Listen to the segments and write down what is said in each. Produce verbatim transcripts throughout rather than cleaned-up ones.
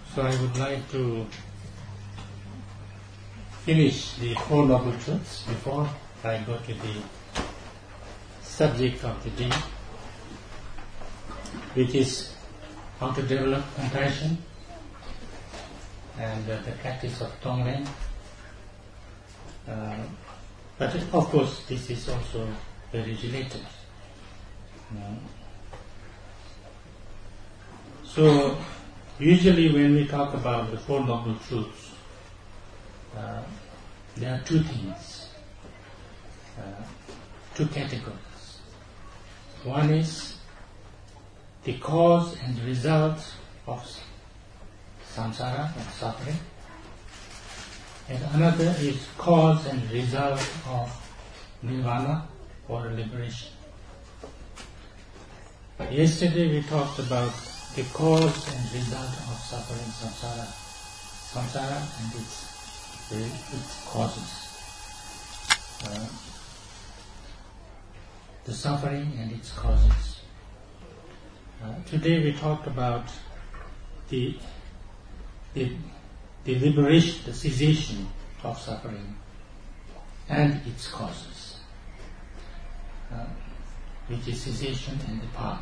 So I would like to finish the Four Noble Truths before I go to the subject of the day, which is how to develop compassion and uh, the practice of Tonglen. Uh, but of course this is also very related. Uh, so usually when we talk about the Four Noble Truths, uh, there are two things, uh, two categories. One is the cause and result of samsara, of suffering, and another is cause and result of nirvana, or liberation. Yesterday we talked about the cause and result of suffering, samsara, samsara and its, its causes. Uh, the suffering and its causes. Uh, today we talked about the, the, the liberation, the cessation of suffering and its causes, uh, which is cessation and the path.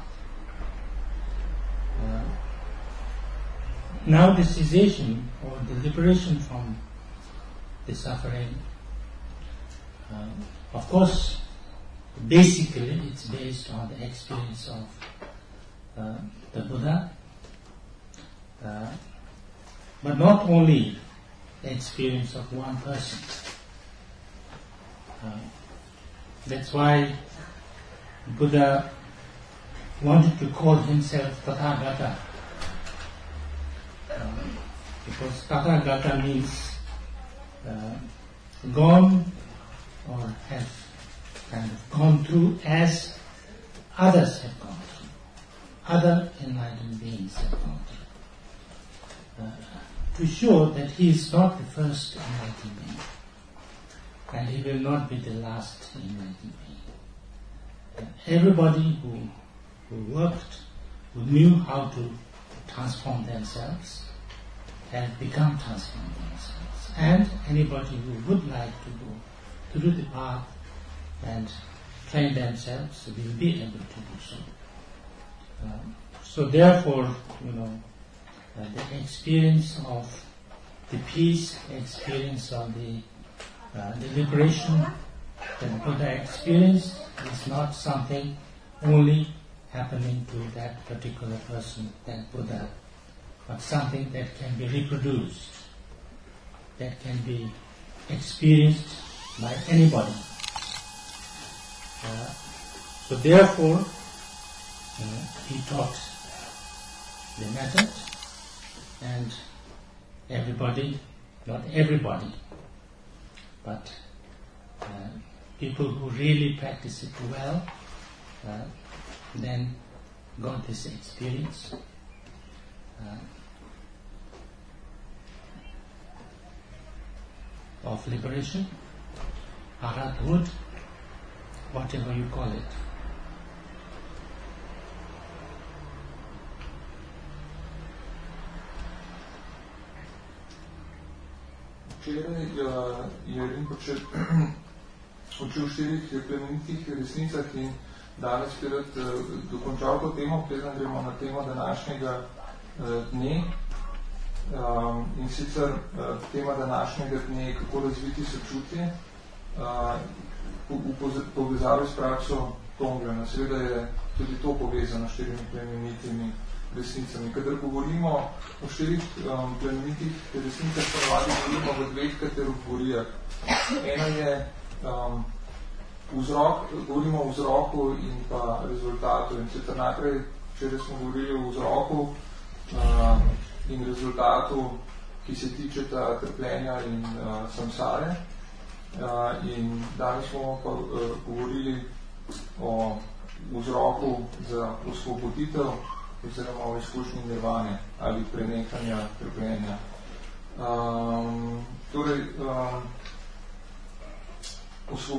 Uh, now the cessation or the liberation from the suffering, uh, of course, basically it's based on the experience of uh, the Buddha, uh, but not only the experience of one person. Uh, that's why Buddha wanted to call himself Tathagata, uh, because Tathagata means uh, gone or have kind of gone through as others have gone through, other enlightened beings have gone through, uh, to show that he is not the first enlightened being, and he will not be the last enlightened being. Uh, everybody who who worked, who knew how to transform themselves, have become transformed themselves. And anybody who would like to go through the path and train themselves will be able to do so. Um, so therefore, you know, uh, the experience of the peace, experience of the, uh, the liberation that Buddha experienced is not something only happening to that particular person, that Buddha, but something that can be reproduced, that can be experienced by anybody. Uh, so therefore, uh, he taught the method, and everybody, not everybody, but uh, people who really practice it well, uh, then got this experience. Uh, of liberation, arhathood, whatever you call it. Včeraj je Rinpoče učil štirih plemenitih resnicah in danes bi rad dokončal to temo, preden gremo na temo današnjega dne. In sicer tema današnjega dne je kako razviti sočutje v povezavi s prakso Tonglena. Seveda je tudi to povezano s štirimi plemenitimi resnicami. Kadar govorimo o štirih plemenitih resnicah, ponavadi govorimo v dveh kategorijah. Ena je vzrok, govorimo o vzroku in pa rezultatu. In sicer najprej, včeraj smo govorili o vzroku uh, in rezultatu, ki se tičeta trpljenja in uh, samsare. Uh, in danes smo pa uh, govorili o vzroku za osvoboditev oziroma o izkušnji nirvane ali prenehanja trpljenja. Um, torej, um,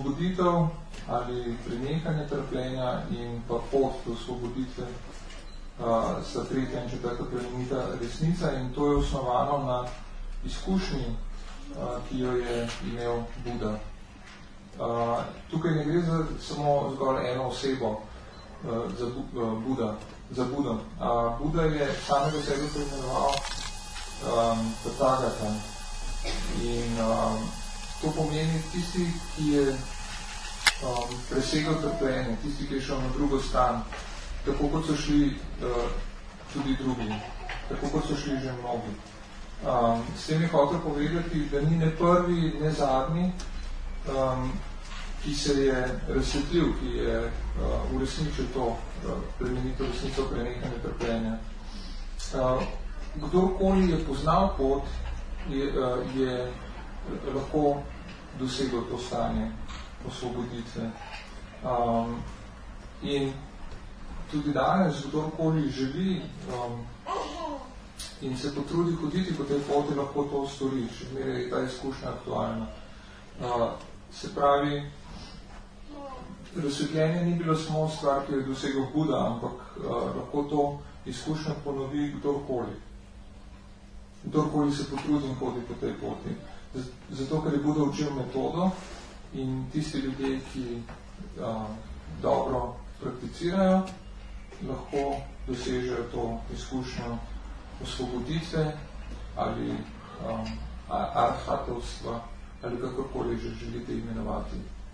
osvoboditev ali prenehanje trpljenja in pa pot do osvoboditve uh, sta tretja in četrta plemenita resnica, in to je osnovano na izkušnji, uh, ki jo je imel Buda. Uh, tukaj ne gre za samo zgolj eno osebo uh, za uh, Buda, za Buda. Uh, Buda je samega sebe poimenoval um, Tathagata. In um, to pomeni tisti, ki je um, presegal trpljenje, tisti, ki je šel na drugo stran, tako kot so šli uh, tudi drugi, tako kot so šli že mnogi. Um, s tem je hotel povedati, da ni ne prvi, ne zadnji, um, ki se je razsvetlil, ki je uh, uresničil to uh, plemenito resnico prenehanja trpljenja. Uh, kdorkoli je poznal pot, je, uh, je lahko dosegel to stanje osvoboditve. Um, in tudi danes, kdorkoli želi um, in se potrudi hoditi po tej poti, lahko to stori, še zmeraj je ta izkušnja aktualna. Uh, se pravi, razsvetljenje ni bilo samo stvar, ki je dosegel Buda, ampak uh, lahko to izkušnjo ponovi kdorkoli. Kdorkoli se potrudi in hodi po tej poti. Zato, ker je Buda učil metodo in tisti ljudje, ki uh, dobro prakticirajo, lahko dosežejo to izkušnjo osvoboditve ali um, arhatovstva ali kakorkoli že želite imenovati.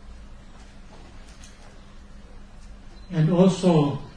And also,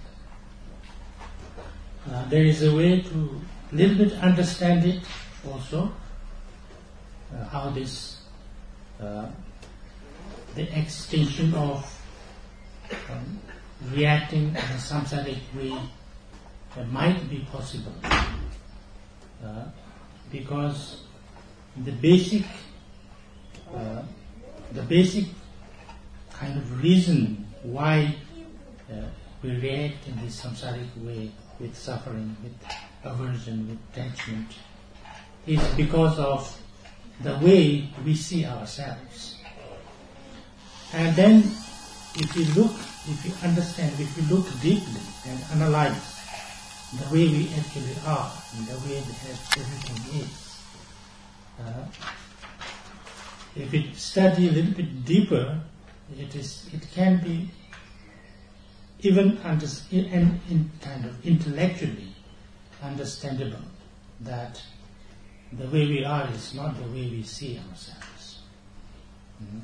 uh, there is a way to little bit understand it also, uh, how this, uh, the extension of um, reacting in a samsaric way uh, might be possible. Uh, because the basic, uh, the basic kind of reason why uh, we react in this samsaric way with suffering, with aversion, with attachment, is because of the way we see ourselves. And then, if you look, if you understand, if you look deeply and analyze the way we actually are, and the way that everything is, uh, if you study a little bit deeper, it is, it can be even under, in, in kind of intellectually understandable that the way we are is not the way we see ourselves. Mm.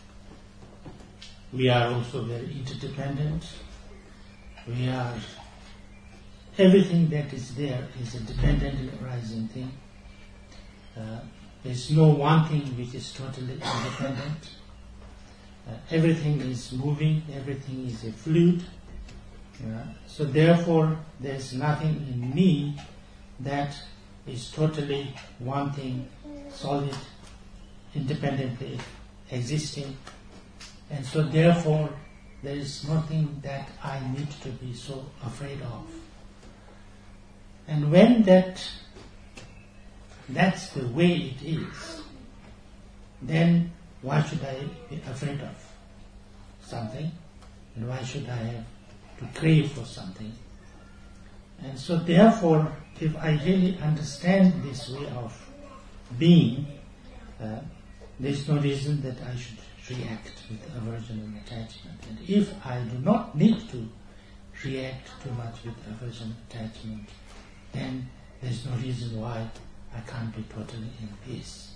We are also very interdependent. We are, everything that is there is a dependently arising thing. Uh, there's no one thing which is totally independent. Uh, everything is moving, everything is a fluid. Uh, so therefore, there's nothing in me that is totally one thing, solid, independently existing. And so therefore, there is nothing that I need to be so afraid of. And when that, that's the way it is, then why should I be afraid of something? And why should I have to crave for something? And so therefore, if I really understand this way of being, uh, there is no reason that I should react with aversion and attachment. And if I do not need to react too much with aversion and attachment, then there is no reason why I can't be totally in peace.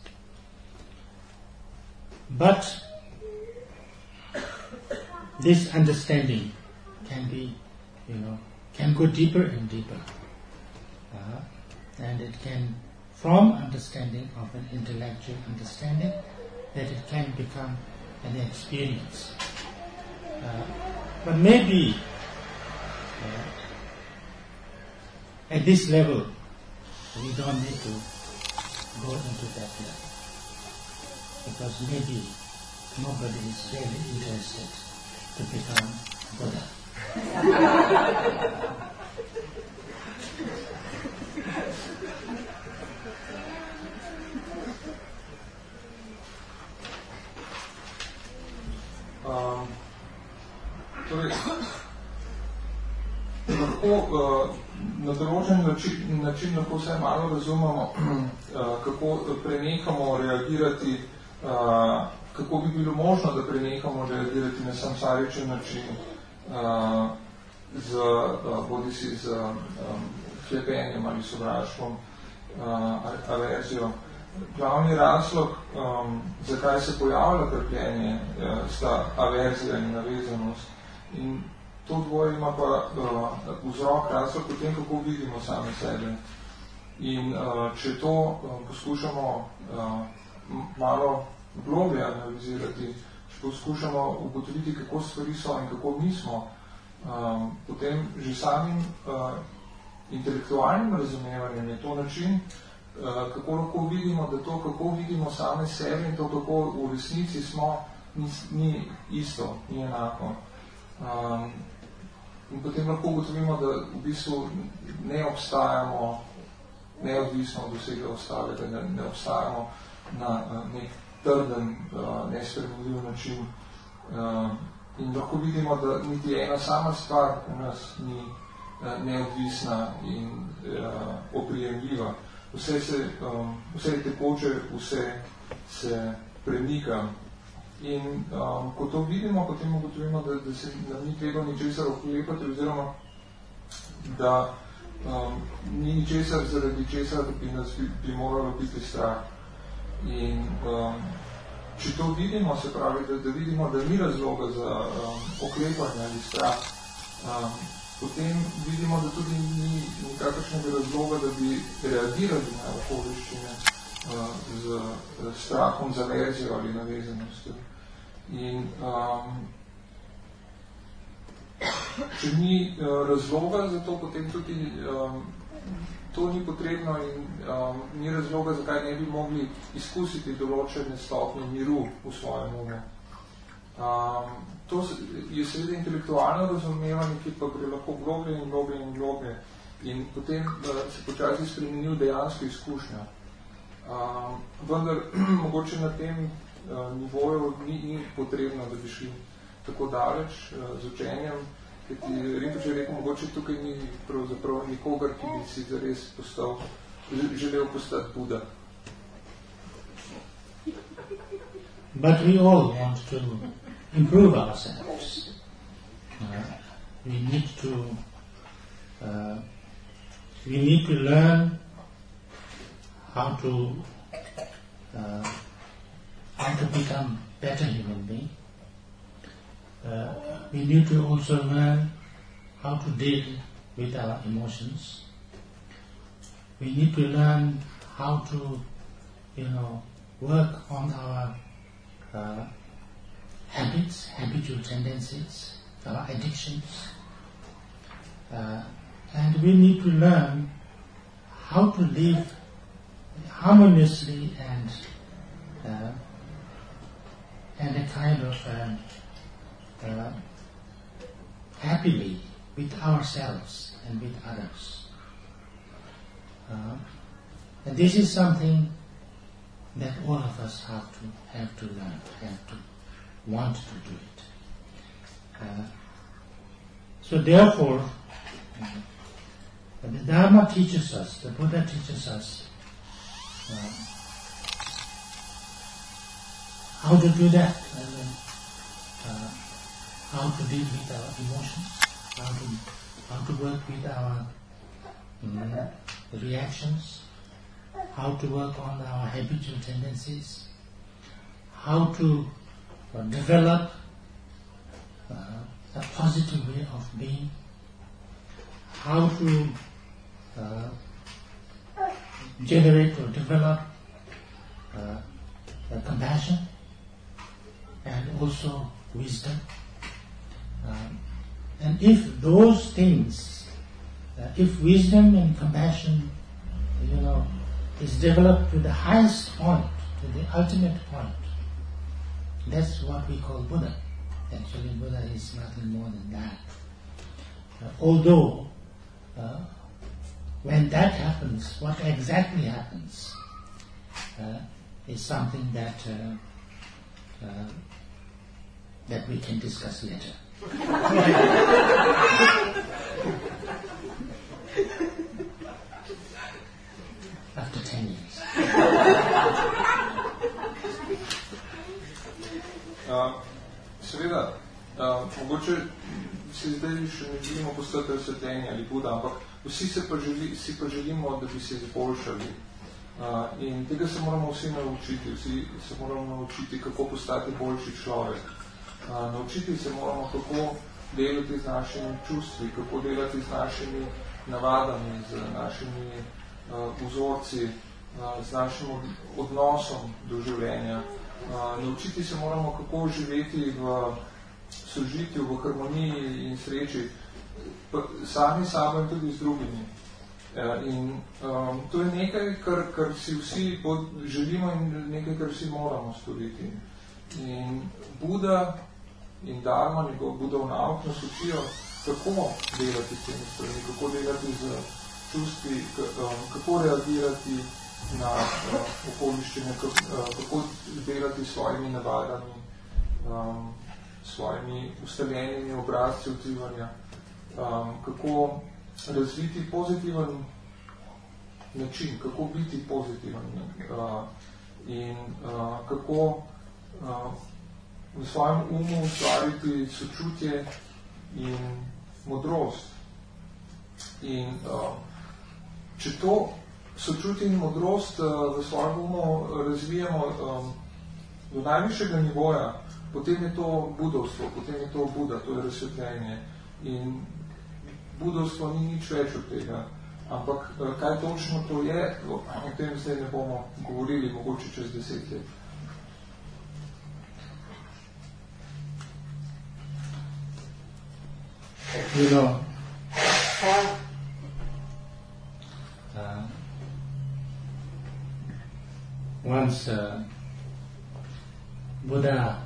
But this understanding can be, you know, can go deeper and deeper. Uh, and it can, from understanding of an intellectual understanding, that it can become an experience. Uh, but maybe uh, at this level, we don't need to go into that level. Because maybe nobody is really interested to become Buddha. Um, torej, lahko uh, na določen način, način lahko vse malo razumemo, kako prenehamo reagirati, kako bi bilo možno, da prenehamo reagirati na samsaričen način, z, bodi si z hlepenjem ali sovraštvom, averzijo. Glavni razlog, um, zakaj se pojavlja trpljenje, sta averzija in navezanost. In to dvoje ima pa uh, vzrok, razlog v tem, kako vidimo same sebe. In uh, če to uh, poskušamo uh, malo globje analizirati, če poskušamo ugotoviti, kako stvari so in kako mi smo, um, potem že samim uh, intelektualnim razumevanjem je to način, kako lahko vidimo, da to, kako vidimo same sebe in to, kako v resnici smo, ni, ni isto, ni enako. Um, in potem lahko ugotovimo, da v bistvu ne obstajamo neodvisno od vsega ostalega, ne, ne obstajamo na nek trden, nespremljiv način. Um, in lahko vidimo, da niti ena sama stvar v nas ni neodvisna in uh, oprijemljiva. Vse, se, um, vse je tekoče, vse se premika. In um, ko to vidimo, potem ugotovimo, da, da se nam ni treba ničesar oklepati, oziroma da um, ni ničesar, zaradi česar bi nas bi, bi moralo biti strah. In um, če to vidimo, se pravi, da, da vidimo, da ni razloga za um, oklepanje ali strah, um, potem vidimo, da tudi ni nikakršnega razloga, da bi reagirali na okoliščine uh, z, z strahom, z averzijo ali navezanostjo. In um, če ni uh, razloga za to, potem tudi um, to ni potrebno in um, ni razloga, zakaj ne bi mogli izkusiti določene stopnje miru v svojem umu. Um, to je seveda intelektualno razumevanje, ki pa gre lahko globlje in globlje in globlje in potem uh, se počasi spremenil dejansko izkušnja. Um, vendar mogoče na tem uh, nivoju ni, ni potrebno, da bi šli tako daleč uh, z učenjem, ker ti Rinpoche je rekel, mogoče tukaj ni pravzaprav nikogar, ki bi si zares postal, želel postati Buda. But we all want to improve ourselves. Uh, we need to uh, we need to learn how to uh, how to become better human being. Uh, we need to also learn how to deal with our emotions. We need to learn how to, you know, work on our uh, habits, habitual tendencies, our addictions. Uh, and we need to learn how to live harmoniously and uh, and a kind of uh, uh, happily with ourselves and with others. Uh, and this is something that all of us have to have to learn, have to want to do it. Uh, so therefore, uh, the Dharma teaches us, the Buddha teaches us uh, how to do that, and then, uh, how to deal with our emotions, how to how to work with our um, reactions, how to work on our habitual tendencies, how to uh, develop uh, a positive way of being, how to uh, generate or develop uh, uh, compassion and also wisdom. Um, and if those things, uh, if wisdom and compassion, you know, is developed to the highest point, to the ultimate point, that's what we call Buddha. Actually, Buddha is nothing more than that. Uh, although, uh, when that happens, what exactly happens uh, is something that uh, uh, that we can discuss later. after ten years. uh, seveda, uh, mogoče si zdaj še ne želimo postati razsvetljenje ali Buda, ampak vsi se pa, želi, si pa želimo, da bi se izboljšali. Uh, in tega se moramo vsi naučiti. Vsi se moramo naučiti, kako postati boljši človek. Uh, naučiti se moramo, kako delati z našimi čustvi, kako delati z našimi navadami, z našimi uh, vzorci, uh, z našim odnosom do življenja. Uh, naučiti se moramo, kako živeti v sožitju, v harmoniji in sreči, pa sami sabo in tudi z drugimi. Uh, in um, to je nekaj, kar, kar si vsi pod, želimo in nekaj, kar vsi moramo storiti. In Buda in Dharma, njegov Budov nauk nas učijo, kako delati s temi stvarmi, kako delati z čustvi, kako reagirati na uh, okoliščine, kako delati s svojimi navadami, um, svojimi ustaljenimi obrazci odzivanja, um, kako razviti pozitiven način, kako biti pozitiven uh, in uh, kako uh, v svojem umu ustvariti sočutje in modrost. In uh, če to sočutje in modrost uh, v svojem umu razvijamo um, do najvišjega nivoja, potem je to budovstvo, potem je to Buda, to je razsvetljenje. In budovstvo ni nič več od tega. Ampak uh, kaj točno to je, o tem zdaj ne bomo govorili, mogoče čez deset let. You know, uh, once uh, Buddha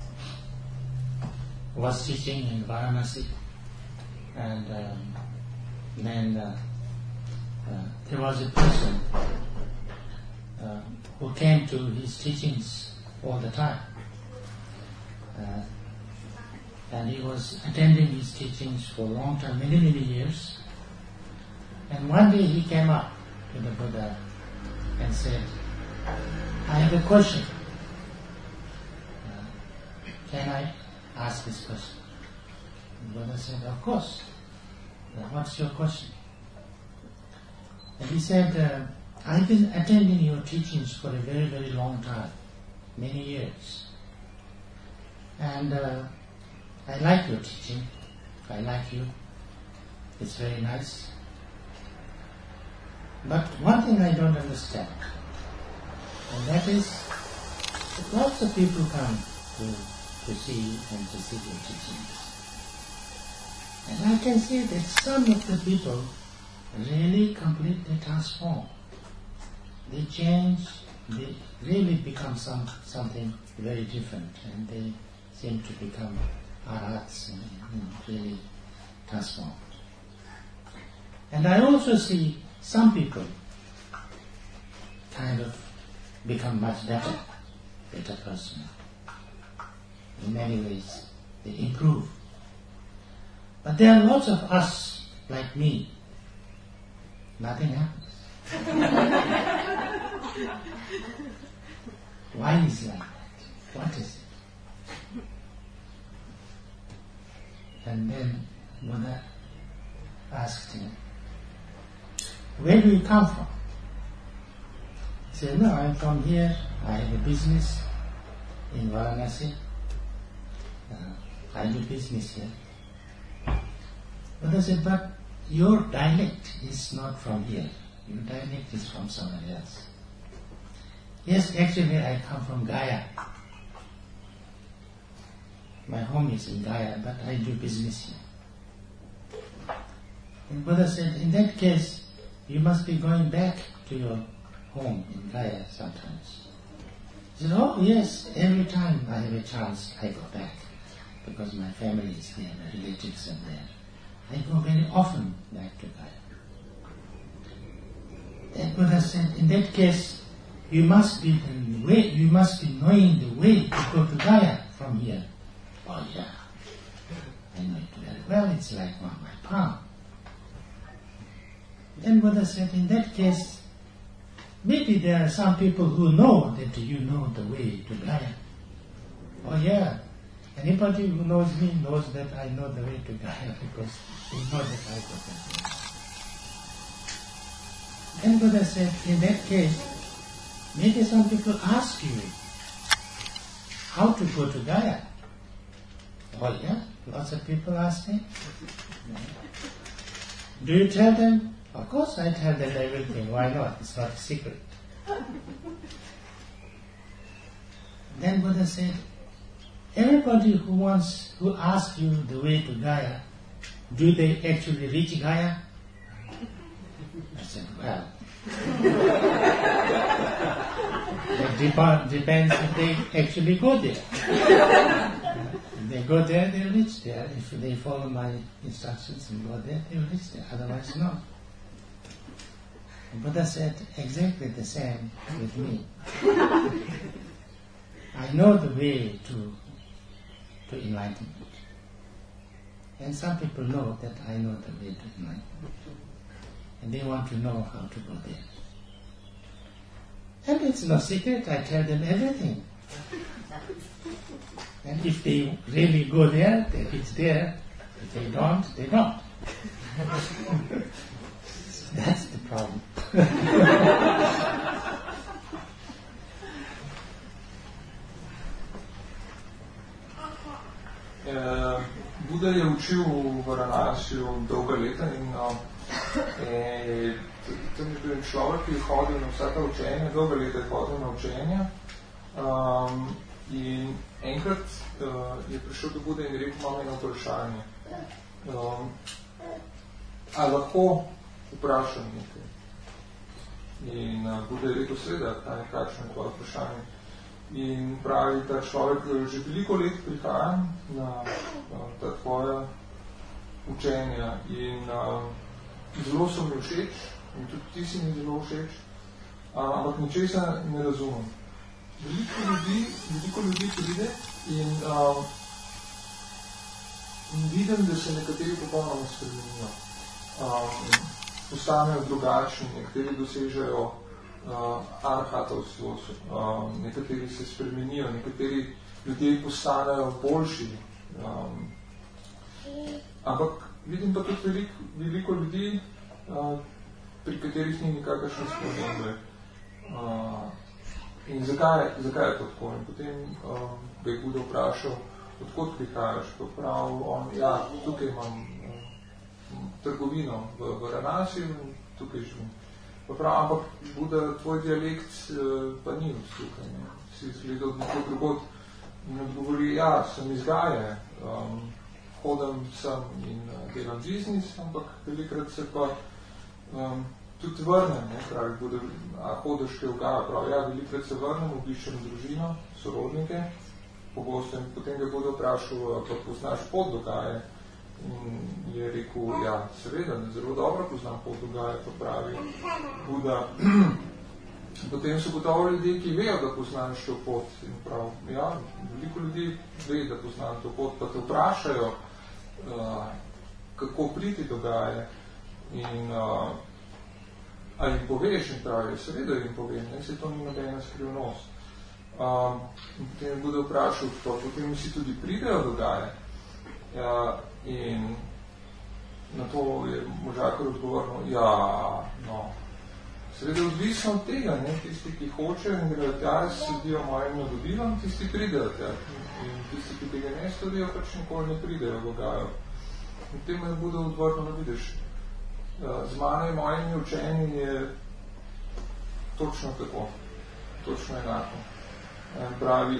was teaching in Varanasi, and um, then uh, uh, there was a person uh, who came to his teachings all the time. Uh, And he was attending his teachings for a long time, many, many years. And one day he came up to the Buddha and said, I have a question. Uh, can I ask this question? The Buddha said, of course. Uh, what's your question? And he said, uh, I've been attending your teachings for a very, very long time, many years. And uh, I like your teaching. I like you. It's very nice. But one thing I don't understand, and that is that lots of people come to, to see and to see your teachings. And I can see that some of the people really completely transform. They change, they really become some something very different, and they seem to become arhats and you know, really transformed. And I also see some people kind of become much better, better person. In many ways, they improve. But there are lots of us, like me, nothing happens. Why is it like that? What is it? And then Buddha asked him, where do you come from? He said, no, I'm from here. I have a business in Varanasi. Uh, I do business here. Buddha said, but your dialect is not from here. Your dialect is from somewhere else. Yes, actually I come from Gaya. My home is in Gaya, but I do business here. And Buddha said, in that case, you must be going back to your home in Gaya sometimes. He said, oh yes, every time I have a chance, I go back, because my family is there, my relatives are there. I go very often back to Gaya. And Buddha said, in that case, you must be the way, you must be knowing the way to go to Gaya from here. Oh yeah, I know it very well, it's like on my palm. Then Buddha said, in that case, maybe there are some people who know that you know the way to Gaya. Oh yeah, anybody who knows me knows that I know the way to Gaya because they know that I go that way. Then Buddha said, in that case, maybe some people ask you how to go to Gaya. Oh yeah, lots of people ask me. Do you tell them? Of course I tell them everything. Why not? It's not a secret. Then Buddha said, everybody who wants, who asks you the way to Gaya, do they actually reach Gaya? I said, well, it dep- depends if they actually go there. If they go there, they'll reach there. If they follow my instructions and go there, they'll reach there. Otherwise, no. Buddha said exactly the same with me. I know the way to to enlightenment. And some people know that I know the way to enlightenment. And they want to know how to go there. And it's no secret, I tell them everything. And if they really go there, then it's there. If they don't, they don't. That's the problem. uh, Buddha je učil v Varanasiju dolga leta in uh, e, tam je bil človek, ki je hodil na vsa ta učenja, dolga leta je hodil na učenja. Um, in enkrat uh, je prišel do Buddha in rekel, imam eno vprašanje. Um, a lahko vprašam nekaj? In uh, Buddha je rekel, seveda, kakšno je tvoje vprašanje. In pravi, ta človek že veliko let prihaja na uh, ta tvoja učenja in uh, zelo so mi všeč, in tudi ti si mi zelo všeč, uh, ampak ničesa ne razumem. Veliko ljudi, veliko ljudi pride in, uh, in vidim, da se nekateri popolnoma spremenijo. Um, postanejo drugačni, nekateri dosežejo uh, arhatovstvo, um, nekateri se spremenijo, nekateri ljudje postanejo boljši. Um, ampak vidim pa tudi veliko, veliko ljudi, uh, pri katerih ni nikakršne spremembe. Uh, in zakaj, zakaj je to tako? In potem uh, ga je Buddha vprašal, odkot prihajaš? Pa prav on, ja, tukaj imam trgovino v Varanasiju in tukaj živim. Pa prav, ampak Buddha, tvoj dialekt pa ni tukaj, ne? Si izgledal nekaj drugod. In odgovori, ja, sem iz Gaje, um, hodam sem in uh, delam biznis, ampak velikrat se pa um, tudi vrnem, ne? Pravi Buddha, a hodiš kaj v Gaja? Prav, ja, velikrat se vrnem, obiščem družino, sorodnike, pogosto in potem ga Buddha vprašal, pa poznaš pot do Gaje? In je rekel, ja, seveda, zelo dobro poznam pot do Gaje, pa pravi Buddha. Potem so gotovo ljudje, ki vejo, da poznaš to pot. In prav, ja, veliko ljudi ve, da poznam to pot, pa te vprašajo, uh, kako priti do Gaje. In uh, ali jim poveš, in pravi, seveda jim povem, ne, se to ni nobena skrivnost. Um, in potem je Buddha vprašal, pa potem si tudi pridejo do Gaje. Uh, in na to je možakar odgovoril, ja, no, seveda odvisno od tega, ne, tisti, ki hočejo in grejo tja, sledijo mojim navodilom, tisti pridejo tja. In tisti, ki tega ne sledijo, pač nikoli ne pridejo v Gajo. In tem je Buddha odgovoril, da vidiš, uh, z mano in mojimi učenji je točno tako, točno enako. In pravi,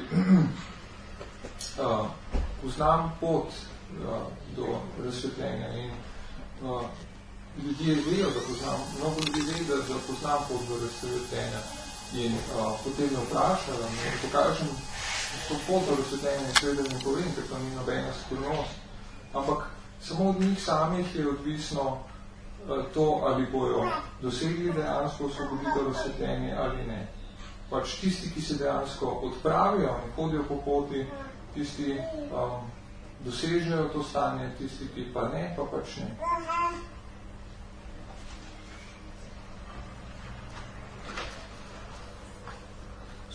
uh, poznam pot do razsvetljenja in uh, ljudje vejo, da poznam, mnogo ljudi ve, da, da poznam pot do razsvetljenja in uh, potem me vprašajo, ne pokažem to pot do razsvetljenja in seveda mi povem, ker to ni nobena skrivnost, ampak samo od njih samih je odvisno uh, to, ali bojo dosegli dejansko osvoboditev razsvetljenja ali ne. Pač tisti, ki se dejansko odpravijo in hodijo po poti, tisti um, dosežejo to stanje, tisti, ki pa ne, pa pač ne.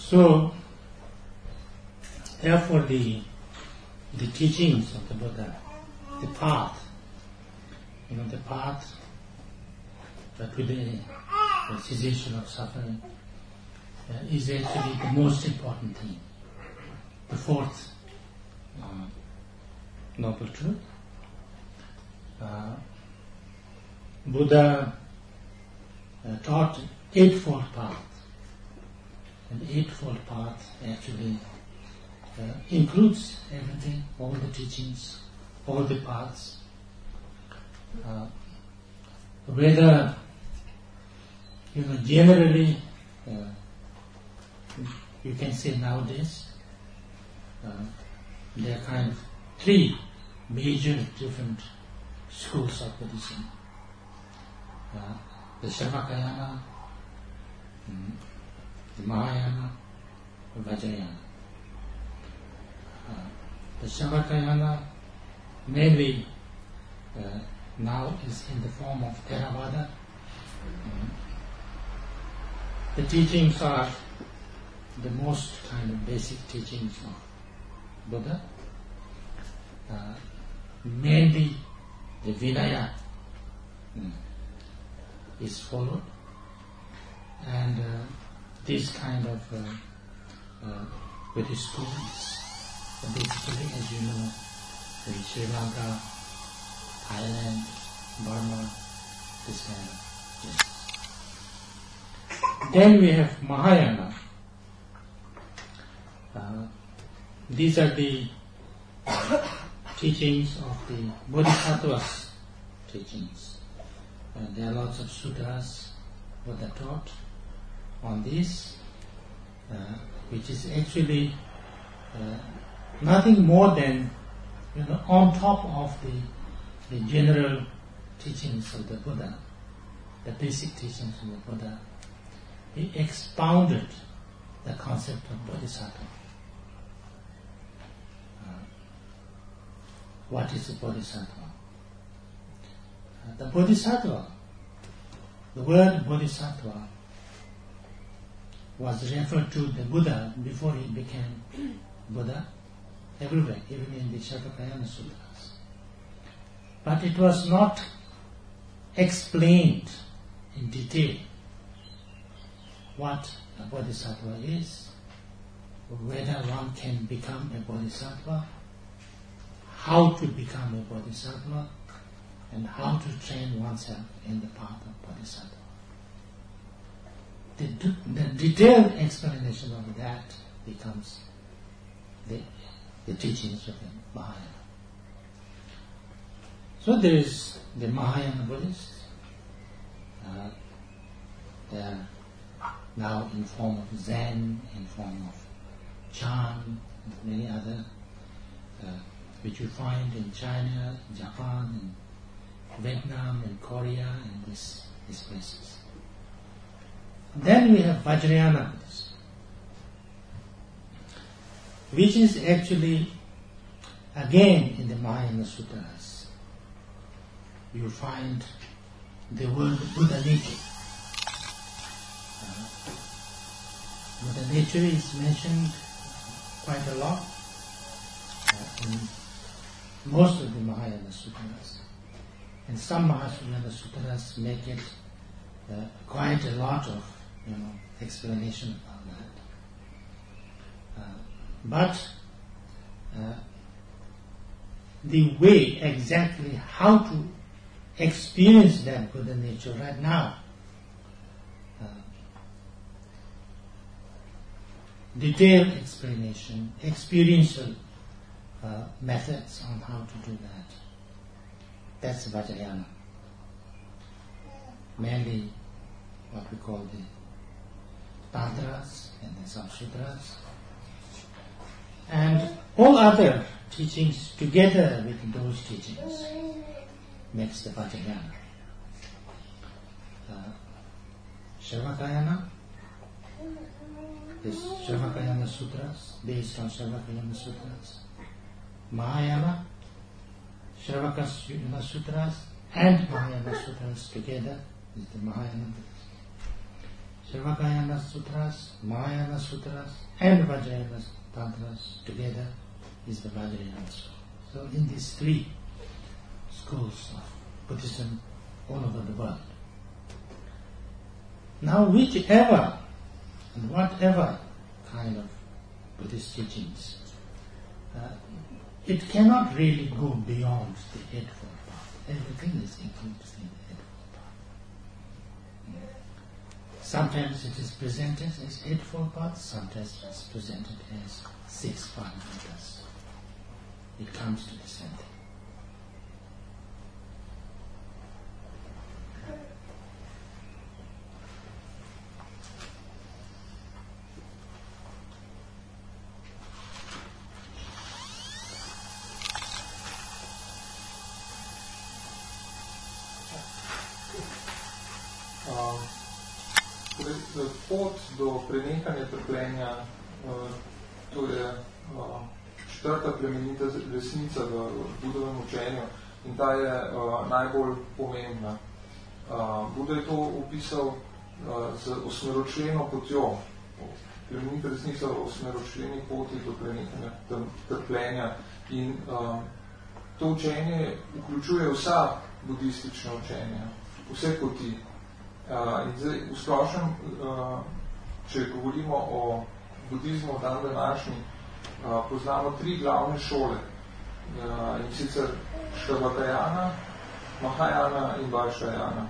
So, therefore the the teachings of the Buddha, the path, you know, the path to the, the cessation of suffering uh, is actually the most important thing. The fourth uh, noble truth. Uh, Buddha uh, taught eightfold path. And eightfold path actually uh, includes everything, all the teachings, all the paths. Uh, whether, you know, generally, uh, you can say nowadays, uh, there are kind of three major different schools of Buddhism. Uh, the Sravakayana, mm, the Mahayana, the Vajrayana. Uh, the Sravakayana mainly uh, now is in the form of Theravada. Mm. The teachings are the most kind of basic teachings of Buddha. Uh, mainly the Vinaya mm, is followed, and uh, this kind of uh, uh, Buddhist schools, basically, as you know, in Sri Lanka, Thailand, Burma, this kind of things. Then we have Mahayana. Uh, these are the uh, teachings of the Bodhisattvas teachings. Uh, there are lots of sutras Buddha taught on this, uh, which is actually uh, nothing more than, you know, on top of the, the general teachings of the Buddha, the basic teachings of the Buddha. He expounded the concept of Bodhisattva. Uh, what is a Bodhisattva? Uh, the Bodhisattva, the word Bodhisattva was referred to the Buddha before he became Buddha everywhere, even in the Shavakayana Sutras. But it was not explained in detail what a Bodhisattva is, whether one can become a Bodhisattva, how to become a Bodhisattva, and how to train oneself in the path of Bodhisattva. The, the detailed explanation of that becomes the, the teachings of the Mahayana. So there is the Mahayana Buddhists. Uh, they are now in form of Zen, in form of Chan, and many other, uh, which you find in China, Japan, and Vietnam, and Korea, and this, these places. Then we have Vajrayana Buddhism, which is actually, again, in the Mahayana Sutras, you find the word Buddha nature. Uh, Buddha nature is mentioned quite a lot uh, in most of the Mahayana Sutras. And some Mahayana Sutras make it uh, quite a lot of, you know, explanation about that. Uh, but uh, the way exactly how to experience that Buddha nature right now, uh, detailed explanation, experiential uh, methods on how to do that. That's Vajrayana. Mainly what we call the Tantras and the Samsutras. And all other teachings together with those teachings makes the Vajrayana. Uh, Sravakayana is Sravakayana Sutras, based on Sravakayana Sutras. Mahayana, Sravakayana Sutras and Mahayana Sutras together is the Mahayana Buddhism. Sravakayana Sutras, Mahayana Sutras, and Vajrayana Tantras together is the Vajrayana school. So in these three schools of Buddhism all over the world. Now whichever and whatever kind of Buddhist teachings, uh, it cannot really go beyond the Eightfold Path. Everything is included in the Eightfold Path. Sometimes it is presented as Eightfold Path, sometimes it is presented as Six Paramahantas. It comes to the same thing. Pot do prenehanja trpljenja, to je četrta plemenita resnica v Budovem učenju in ta je najbolj pomembna. Buda je to opisal z osmeročljeno potjo. Plemenita resnica v osmeročljeni poti do prenehanja trpljenja in to učenje vključuje vsa budistična učenja, vse poti. Uh, in zdaj, v splošnem, uh, če govorimo o budizmu v dan današnji, uh, poznamo tri glavne šole. Uh, in sicer Štavakajana, Mahajana in Vajšajana.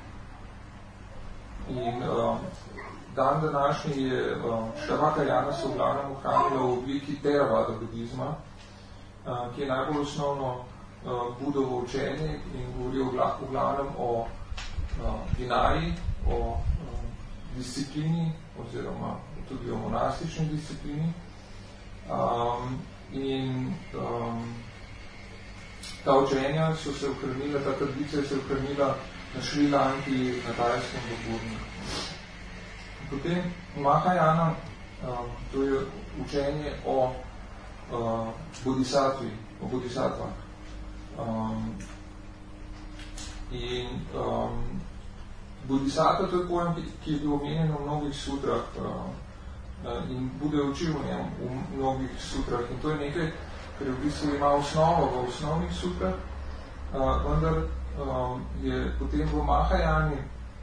In uh, dan današnji je uh, Štavakajana se v glavnem ohranila v obliki Theravada budizma, uh, ki je najbolj osnovno uh, Budovo učenje in govori v glavnem o vinaji, o uh, disciplini oziroma tudi o monastični disciplini. Um, in um, ta učenja so se ohranila, ta tradicija se ohranila na Šri Lanki, na Tajskem, v Burmi. Potem Mahajana, um, to je učenje o uh, bodhisattvi, o bodhisattvah. Um, in um, bodhisattva, to je pojem, ki, ki je bil omenjen v mnogih sutrah uh, in Buda je učil v njem v mnogih sutrah in to je nekaj, kar je v bistvu ima osnovo v osnovnih sutrah, uh, vendar um, je potem v Mahajani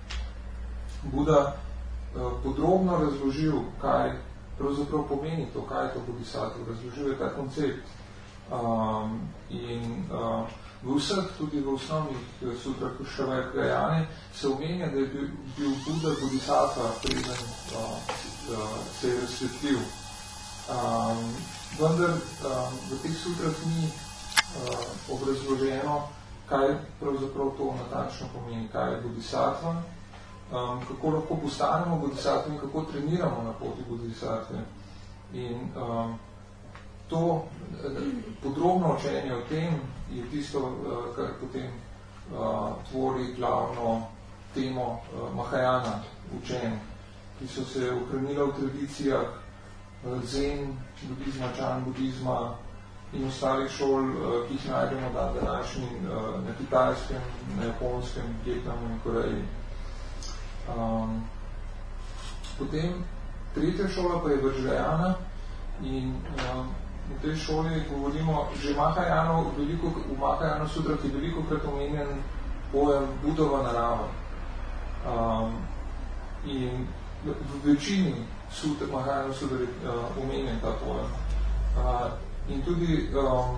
Buda uh, podrobno razložil, kaj pravzaprav pomeni to, kaj je to bodhisattva, razložil je ta koncept um, in uh, v vseh, tudi v osnovnih sutrah Štavakajane se omenja, da je bil, bil Buda bodhisattva, preden uh, uh, se je razsvetlil. Um, vendar um, v teh sutrah ni uh, obrazloženo, kaj pravzaprav to natančno pomeni, kaj je bodhisattva, um, kako lahko postanemo bodhisattva in kako treniramo na poti bodhisattve. In um, to podrobno učenje o tem je tisto, kar potem uh, tvori glavno temo uh, Mahajana učenj, ki so se ohranila v tradicijah uh, Zen budizma, Chan budizma in ostalih šol, uh, ki jih najdemo dan današnji uh, na Kitajskem, na Japonskem, Vietnamu in Koreji. Um, potem tretja šola pa je Vajrayana in um, v tej šoli govorimo, že Mahajano, veliko, v Mahajano sutrah je veliko krat omenjen pojem Budova narava. Um, in v večini sutr, Mahajano sutrah je uh, omenjen ta pojem. Uh, in tudi um,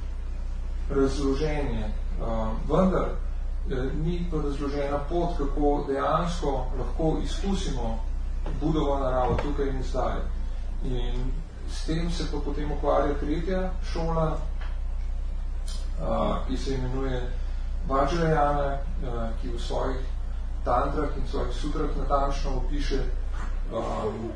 razloženje. Uh, vendar eh, ni pa razložena pot, kako dejansko lahko izkusimo Budovo naravo tukaj in zdaj. In s tem se pa potem ukvarja tretja šola, uh, ki se imenuje Vajrayana, uh, ki v svojih tantrah in svojih sutrah natančno opiše um,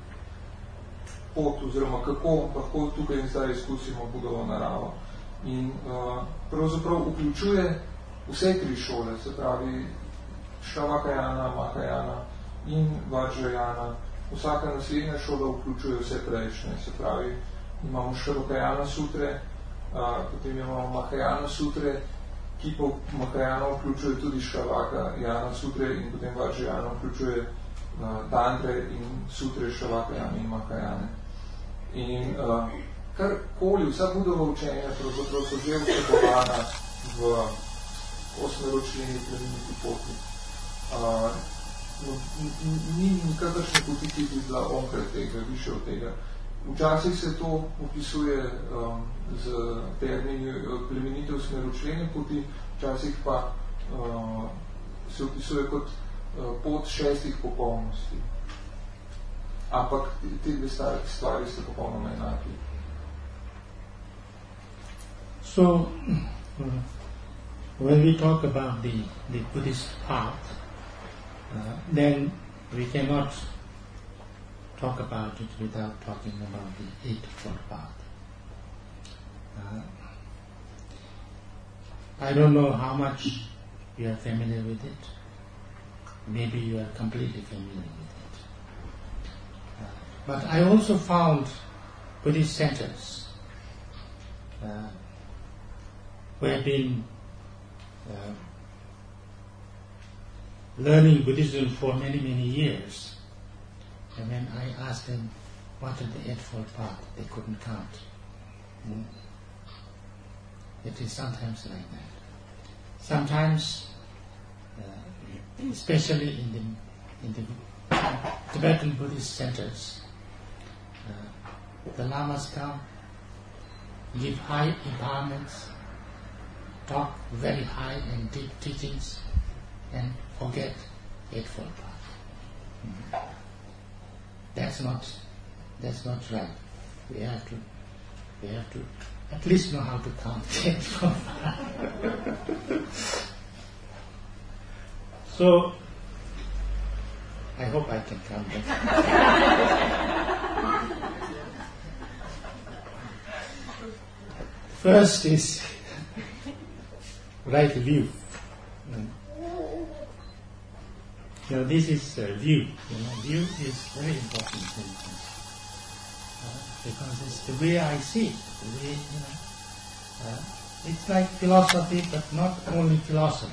pot, oziroma kako lahko tukaj in zdaj izkusimo Budovo naravo. In uh, pravzaprav vključuje vse tri šole, se pravi Štavakajana, Mahajana in Vajrayana. Vsaka naslednja šola vključuje vse prejšnje, se pravi, imamo Štavakajana sutre, a, potem imamo Mahajana sutre, ki pa Mahajana vključuje tudi Štavakajana sutre in potem Vajrayana vključuje uh, Tantre in Sutre Šavakayane in Mahayane. In uh, karkoli, vsa Budova učenja pravzaprav so že vsebovana v osmeročljeni plemeniti poti. Uh, no, ni nikakršne poti, ki bi bila onkraj tega, više od tega. Včasih se to opisuje um, z termini plemenitev smeročljene poti, včasih pa uh, se opisuje kot uh, pot šestih popolnosti. Ampak te dve stvari so popolnoma enaki. So, uh, when we talk about the, the Buddhist path, uh, then we cannot talk about it without talking about the Eightfold Path. Uh, I don't know how much you are familiar with it. Maybe you are completely familiar with it. Uh, but I also found Buddhist centers uh, who have been uh, learning Buddhism for many, many years. And when I asked them, what are the Eightfold Path, they couldn't count. Mm. It is sometimes like that. Sometimes, uh, especially in the, in the Tibetan Buddhist centers, uh, the lamas come, give high empowerments, talk very high and deep teachings, and forget Eightfold Path. Mm. That's not, that's not right. We have to, we have to at least know how to count Eightfold Path. So, I hope I can count them. First is right view. You know, this is uh, view. You know, view is very important thing, uh, because it's the way I see it. The way, you know, uh, it's like philosophy, but not only philosophy.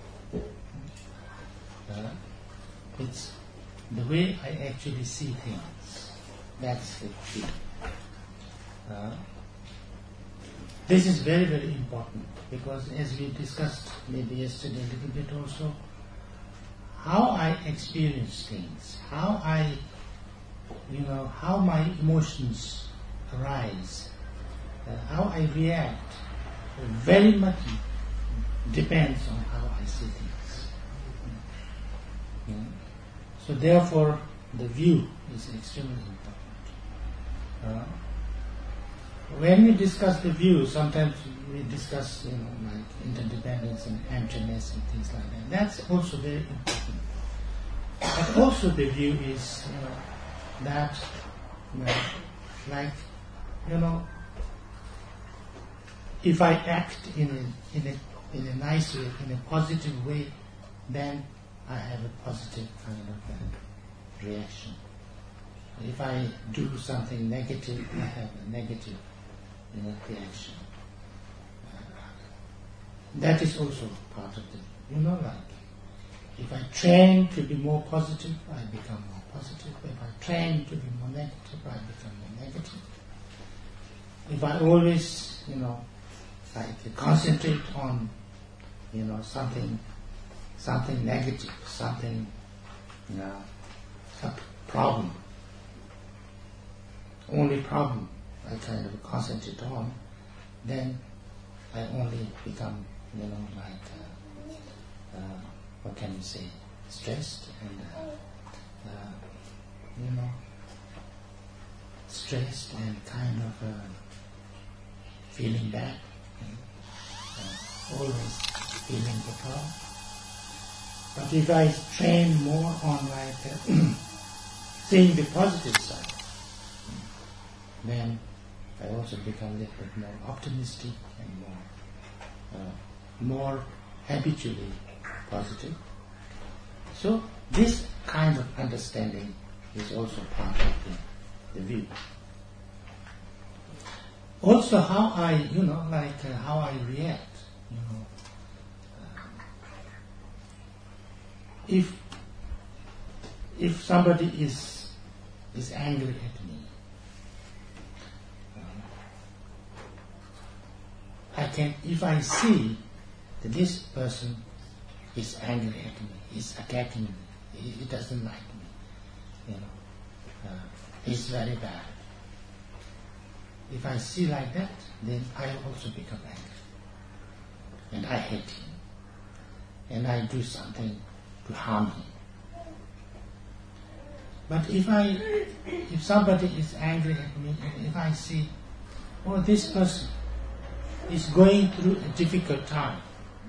Uh, it's the way I actually see things. That's the key. Uh, this is very, very important because, as we discussed maybe yesterday a little bit also, how I experience things, how I, you know, how my emotions arise, uh, how I react, very much depends on how I see things. Yeah. So therefore, the view is extremely important. Uh, when we discuss the view, sometimes we discuss, you know, like interdependence and emptiness and things like that. That's also very important. But also the view is, you know, that, you know, like, you know, if I act in a, in a, in a nice way, in a positive way, then I have a positive kind of a reaction. If I do something negative, I have a negative, you know, reaction. Uh, that is also part of the, you know, like, if I train to be more positive, I become more positive. If I train to be more negative, I become more negative. If I always, you know, like concentrate on, you know, something, something negative, something, you know, some problem, only problem I kind of concentrate on, then I only become, you know, like, uh, uh, what can you say, stressed and, uh, uh, you know, stressed and kind of uh, feeling bad, uh, always feeling the problem. But if I train more on like uh, seeing the positive side, then I also become a little bit more optimistic and more, uh, more habitually positive. So this kind of understanding is also part of the, the view. Also how I, you know, like uh, how I react, you know. Uh, if if somebody is is angry at me, I can, if I see that this person is angry at me, is attacking me, he, he doesn't like me, you know, uh, he's very bad. If I see like that, then I also become angry, and I hate him, and I do something to harm him. But if I, if somebody is angry at me, and if I see, oh, this person is going through a difficult time,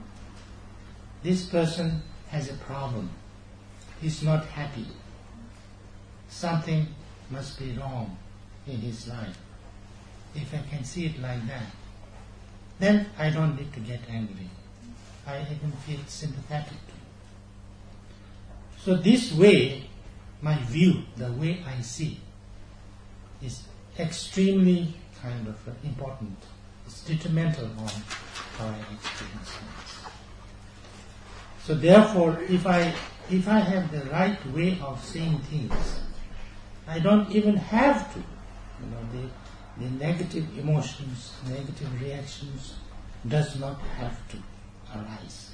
this person has a problem, he's not happy, something must be wrong in his life. If I can see it like that, then I don't need to get angry. I even feel sympathetic to him. So this way, my view, the way I see, is extremely kind of uh, important. It's detrimental on how I experience things. So therefore, if I if I have the right way of seeing things, I don't even have to, you know, the the negative emotions, negative reactions does not have to arise.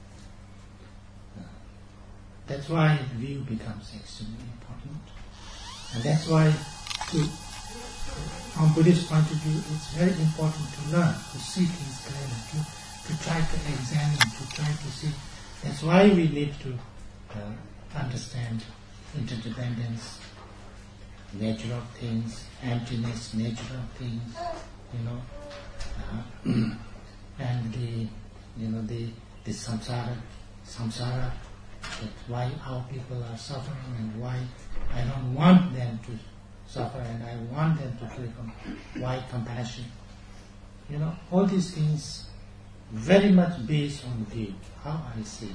Uh, that's why view becomes extremely important. And that's why, to, from Buddhist point of view, it's very important to learn, to see things clearly, to, to try to examine, to try to see. That's why we need to uh, understand interdependence, nature of things, emptiness, nature of things, you know, uh, and the, you know, the the samsara, samsara, that why our people are suffering and why I don't want them to suffer and I want them to feel com- why compassion, you know, all these things very much based on view, how I see.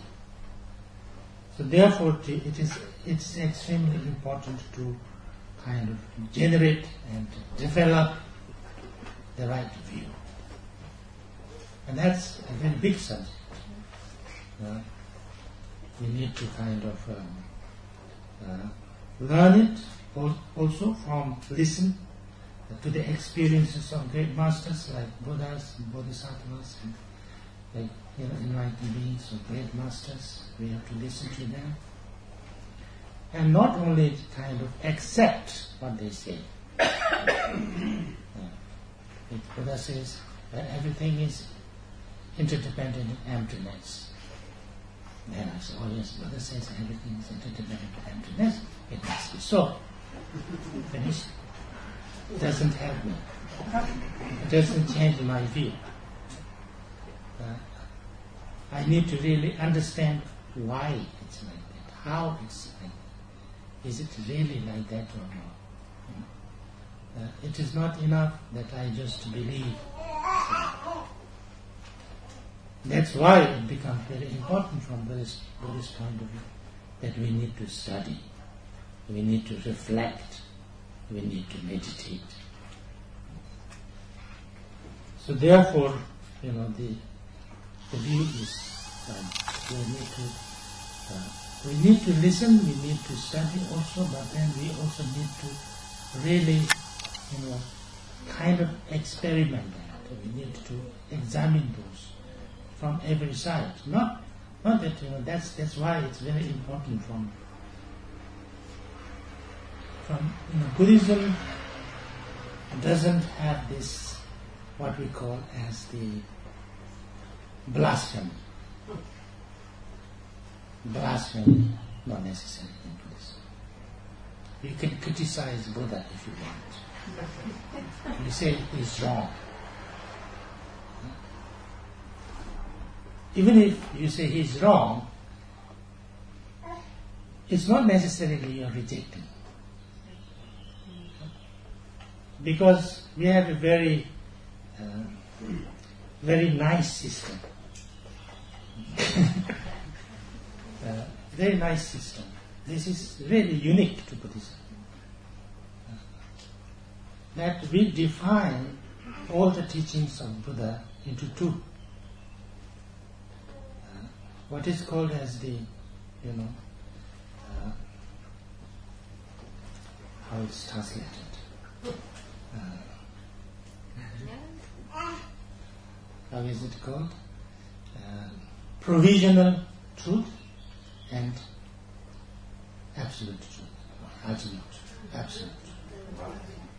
So therefore, it is it's extremely important to kind of generate and develop the right view. And that's a very big subject. Uh, we need to kind of um, uh, learn it also from listen to the experiences of great masters like Buddhas and Bodhisattvas and like, you know, enlightened beings or great masters. We have to listen to them. And not only kind of accept what they say. uh, Buddha says that everything is interdependent in emptiness. Then I say, oh yes, Buddha says everything is interdependent in emptiness. It must be so. Finish. It doesn't help me. It doesn't change my view. Uh, I need to really understand why it's like that, how it's like that. Is it really like that or not? Uh, it is not enough that I just believe. That's why it becomes very important from Buddhist, Buddhist point of view that we need to study, we need to reflect, we need to meditate. So therefore, you know, the the view is um, we need to uh, we need to listen, we need to study also, but then we also need to really, you know, kind of experiment that. We need to examine those from every side. Not not that, you know, that's that's why it's very important from from you know, Buddhism doesn't have this what we call as the blasphemy. Blasphemy, not necessary in Buddhism. You can criticize Buddha if you want. You say he's wrong. Even if you say he's wrong, it's not necessarily you're rejecting. Because we have a very, uh, very nice system. uh, very nice system. This is really unique to Buddhism. Uh, that we define all the teachings of Buddha into two. Uh, what is called as the, you know, uh, how it's translated. Uh, how is it called? Uh, provisional truth and absolute truth. Ultimate truth. Absolute truth.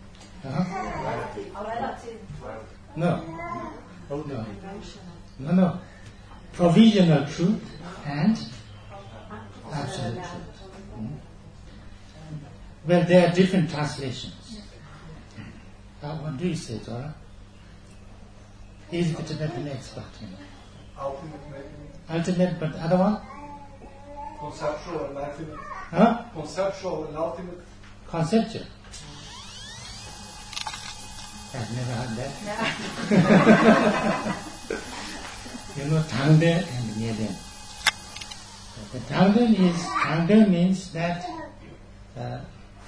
Uh-huh. No. No. No, no. Provisional truth and absolute truth. Hmm? Well, there are different translations. Uh, what do you say, Dora? He's the Tibetan expert, you know. Ultimate, maybe. Ultimate, but other one? Conceptual and ultimate. Huh? Conceptual and ultimate. Conceptual. I've never heard that. You know, Tangden and Nyeden. The Tangden is, Tangden means that uh,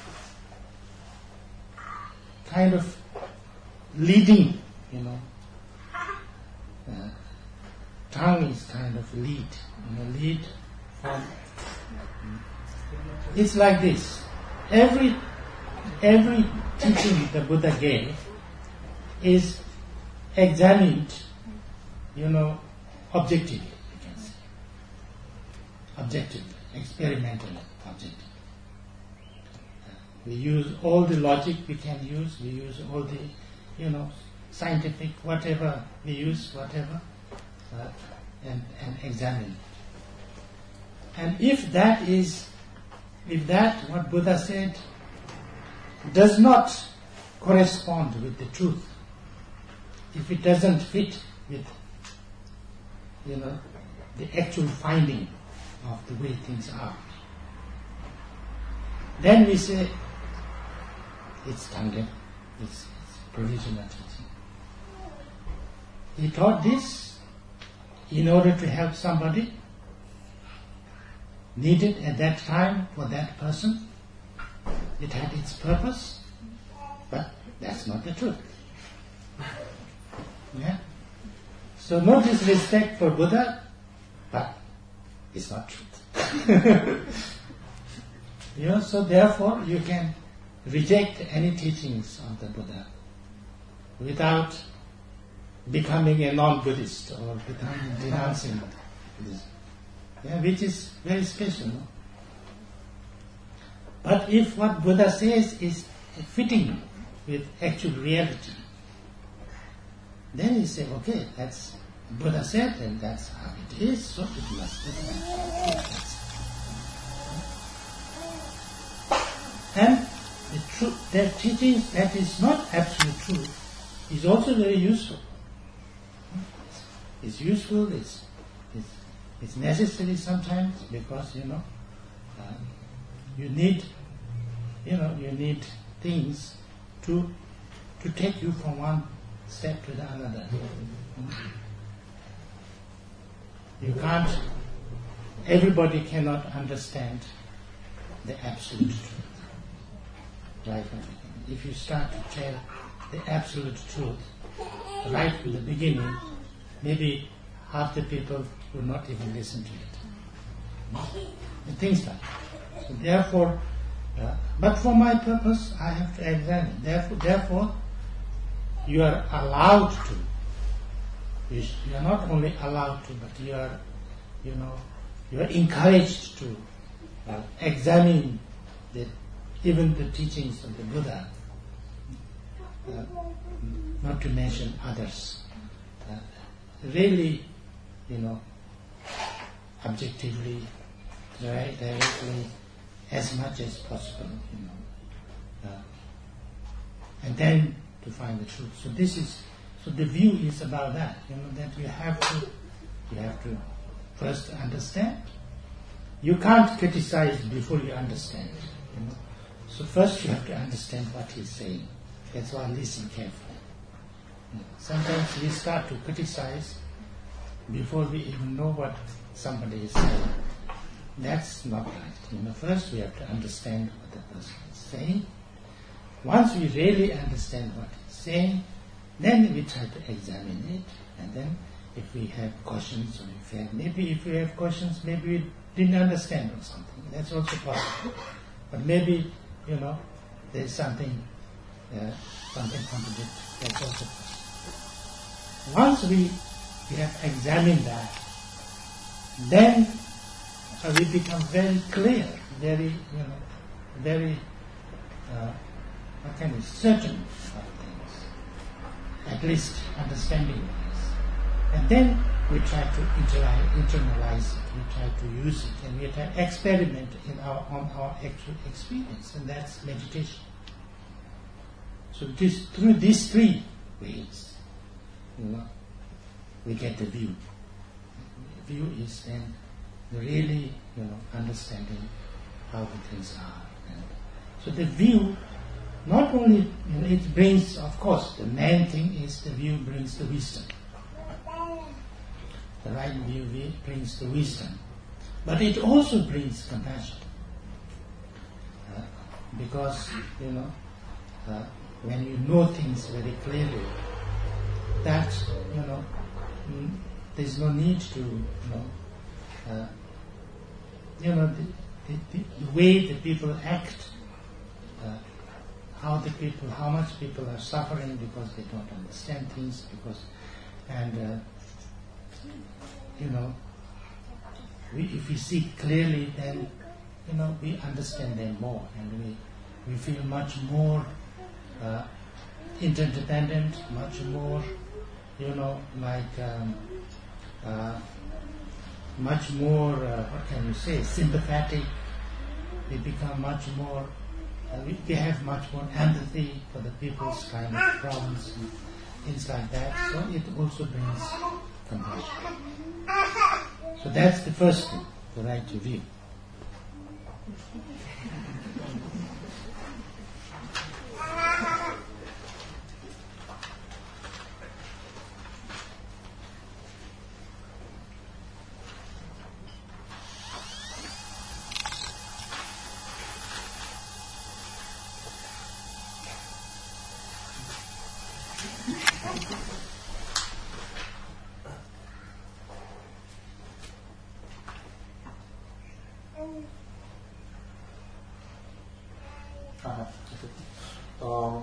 kind of leading, you know. Uh, tongue is kind of lead, you know, lead from. It's like this. Every every teaching the Buddha gave is examined, you know, objectively, you can say. Objectively, experimentally, objectively. We use all the logic we can use, we use all the, you know, scientific, whatever we use, whatever, uh, and, and examine it. And if that is, if that, what Buddha said, does not correspond with the truth, if it doesn't fit with, you know, the actual finding of the way things are, then we say, it's Tangden, it's, it's provisional teaching. He taught this in order to help somebody needed at that time for that person. It had its purpose, but that's not the truth. Yeah? So no disrespect for Buddha, but it's not truth. You know, so therefore you can reject any teachings of the Buddha without becoming a non-Buddhist or becoming denouncing Buddhism, yeah, which is very special. No? But if what Buddha says is fitting with actual reality, then you say, okay, that's Buddha said, and that's how it is, so it must be that. And the truth, their teachings that is not absolute truth is also very useful. It's useful, it's, it's, it's necessary sometimes because, you know, uh, you need, you know, you need things to to take you from one step to the another. You can't, everybody cannot understand the absolute truth. Right from the beginning. If you start to tell the absolute truth right from the beginning, maybe half the people will not even listen to it. And things like that. So therefore, uh, but for my purpose, I have to examine. Therefore, therefore, you are allowed to. You, you are not only allowed to, but you are, you know, you are encouraged to uh, examine the, even the teachings of the Buddha, uh, not to mention others. Uh, really, you know, objectively, right, directly, as much as possible, you know, uh, and then to find the truth. So this is, so the view is about that, you know, that you have to, you have to first understand. You can't criticize before you understand, you know. So first you have to understand what he's saying. That's why listen carefully. You know, sometimes we start to criticize before we even know what somebody is saying. That's not right. You know, first we have to understand what the person is saying. Once we really understand what he's saying, then we try to examine it, and then if we have questions, or if we have, maybe if we have questions, maybe we didn't understand or something. That's also possible. But maybe, you know, there's something, uh, something contradictory. That's also possible. Once we, we have examined that, then uh, we become very clear, very, you know, very, uh, what can we, certain of things, at least understanding-wise. And then we try to internalize, internalize it, we try to use it, and we try to experiment in our, on our actual experience, and that's meditation. So this, through these three ways, you know, we get the view. The view is then really, you know, understanding how the things are. And so the view, not only, you know, it brings, of course, the main thing is the view brings the wisdom. The right view brings the wisdom. But it also brings compassion. Uh, because, you know, uh, when you know things very clearly, that, you know, mm, there's no need to, you know, uh, you know, the, the, the way the people act, uh, how the people, how much people are suffering because they don't understand things, because, and, uh, you know, we, if we see clearly, then, you know, we understand them more, and we, we feel much more uh, interdependent, much more, you know, like, um, uh, much more, uh, what can you say, sympathetic. We become much more, uh, we, we have much more empathy for the people's kind of problems and things like that. So it also brings compassion. So that's the first thing, the right to view. Um,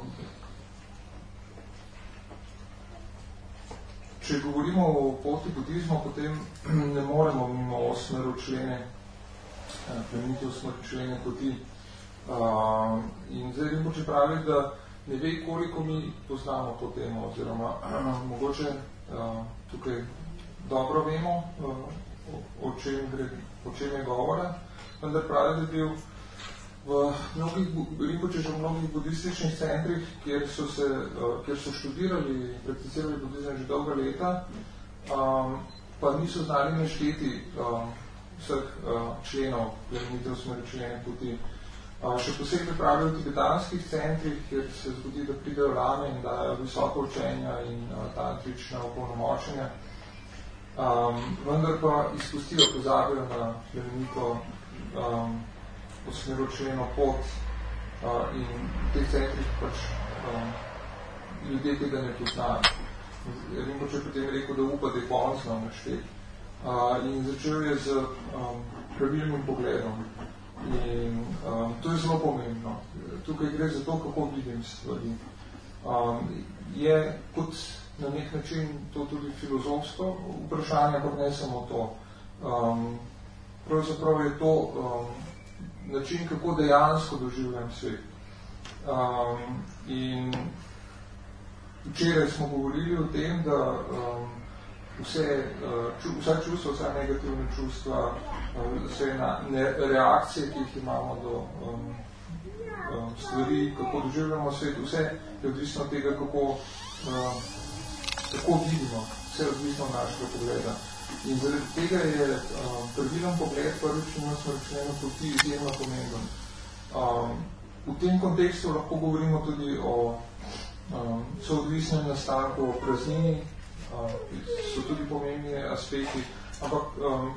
če govorimo o poti budizma, potem ne moremo mimo osmeročlene, plemenite osmeročlene poti. Uh, in zdaj Rinpoče pravi, da ne ve, koliko mi poznamo to temo, oziroma uh, mogoče uh, tukaj dobro vemo, uh, o, o, čem gre, o čem je govora, vendar pravi, da je bil v mnogih, Rinpoče že v mnogih budističnih centrih, kjer so, se, uh, kjer so študirali, prakticirali budizem že dolga leta, um, pa niso znali našteti um, vseh uh, členov plemenite osmeročlene poti. Uh, še posebej pravijo v tibetanskih centrih, kjer se zgodi, da pridejo lame in dajo visoko učenja in uh, tantrična opolnomočenja. Um, vendar pa izpustijo, pozabijo na plemenito um, osmeročleno pot uh, in v teh centrih pač um, ljudje tega ne poznajo. Rinpoče potem rekel, da upa, da je končno naštet. Uh, in začel je z um, pravilnim pogledom. In um, to je zelo pomembno. Tukaj gre za to, kako vidim stvari. Um, je kot na nek način to tudi filozofsko vprašanje, ampak ne samo to. Um, pravzaprav je to um, način, kako dejansko doživljam svet. Um, in včeraj smo govorili o tem, da um, vse, uh, ču, vsa čustva, vsa negativna čustva, uh, vse na, ne, reakcije, ki jih imamo do um, um, stvari, kako doživljamo svet, vse je odvisno od tega, kako, uh, kako vidimo, vse je odvisno od našega pogleda. In zaradi tega je um, pravilen pogled prvič na osmeročleno poti izjemno pomemben. Um, v tem kontekstu lahko govorimo tudi o um, soodvisnem nastanku, o praznini, um, so tudi pomembni aspekti, ampak um,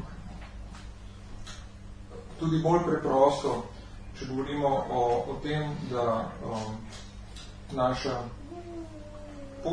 tudi bolj preprosto, če govorimo o, o tem, da um, naša